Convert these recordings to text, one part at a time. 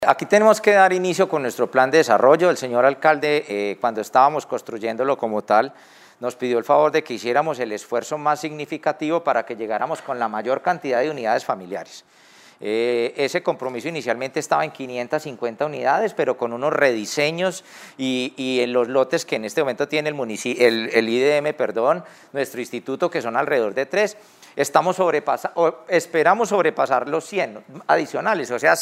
Aquí tenemos que dar inicio con nuestro plan de desarrollo. El señor alcalde, cuando estábamos construyéndolo como tal, nos pidió el favor de que hiciéramos el esfuerzo más significativo para que llegáramos con la mayor cantidad de unidades familiares. Ese compromiso inicialmente estaba en 550 unidades, pero con unos rediseños y en los lotes que en este momento tiene el IDM, nuestro instituto, que son alrededor de 3, esperamos sobrepasar los 100 adicionales, o sea,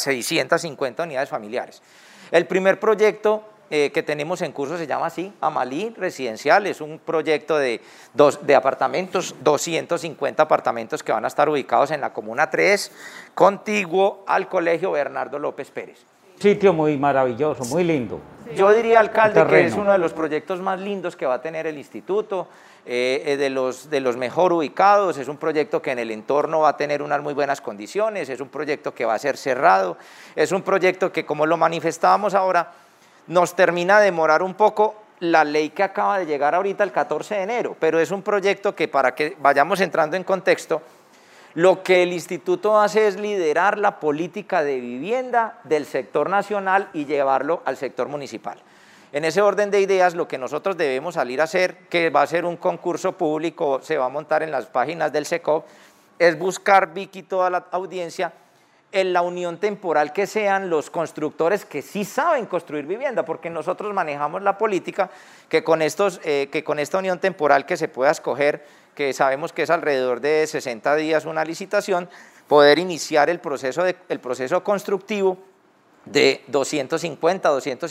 650 unidades familiares. El primer proyecto que tenemos en curso se llama así, Amalí Residencial, es un proyecto de apartamentos, 250 apartamentos que van a estar ubicados en la Comuna 3, contiguo al Colegio Bernardo López Pérez. Sitio muy maravilloso, muy lindo. Yo diría, alcalde, que es uno de los proyectos más lindos que va a tener el instituto, de los mejor ubicados. Es un proyecto que en el entorno va a tener unas muy buenas condiciones, es un proyecto que va a ser cerrado, es un proyecto que, como lo manifestábamos ahora, nos termina de demorar un poco la ley que acaba de llegar ahorita el 14 de enero, pero es un proyecto que, para que vayamos entrando en contexto, lo que el instituto hace es liderar la política de vivienda del sector nacional y llevarlo al sector municipal. En ese orden de ideas, lo que nosotros debemos salir a hacer, que va a ser un concurso público, se va a montar en las páginas del SECOV, es buscar, Vicky, toda la audiencia, en la unión temporal que sean los constructores que sí saben construir vivienda, porque nosotros manejamos la política que con esta unión temporal que se pueda escoger, que sabemos que es alrededor de 60 días una licitación, poder iniciar el proceso constructivo de 250,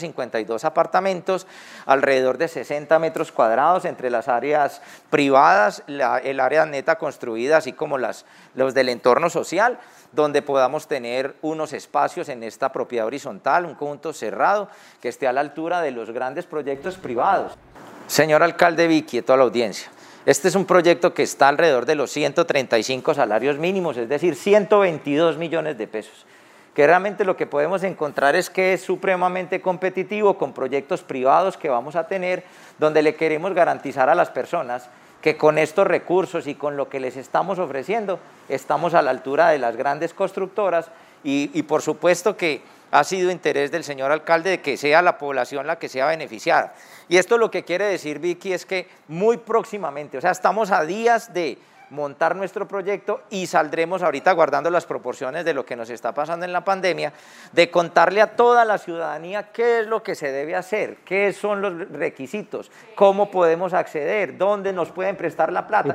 252 apartamentos, alrededor de 60 metros cuadrados entre las áreas privadas, el área neta construida, así como los del entorno social, donde podamos tener unos espacios en esta propiedad horizontal, un conjunto cerrado que esté a la altura de los grandes proyectos privados. Señor alcalde, Vicky, y toda la audiencia, este es un proyecto que está alrededor de los 135 salarios mínimos, es decir, 122 millones de pesos. Que realmente lo que podemos encontrar es que es supremamente competitivo con proyectos privados que vamos a tener, donde le queremos garantizar a las personas que con estos recursos y con lo que les estamos ofreciendo, estamos a la altura de las grandes constructoras y por supuesto que ha sido interés del señor alcalde de que sea la población la que sea beneficiada. Y esto lo que quiere decir, Vicky, es que muy próximamente, o sea, estamos a días de montar nuestro proyecto y saldremos ahorita, guardando las proporciones de lo que nos está pasando en la pandemia, de contarle a toda la ciudadanía qué es lo que se debe hacer, qué son los requisitos, cómo podemos acceder, dónde nos pueden prestar la plata.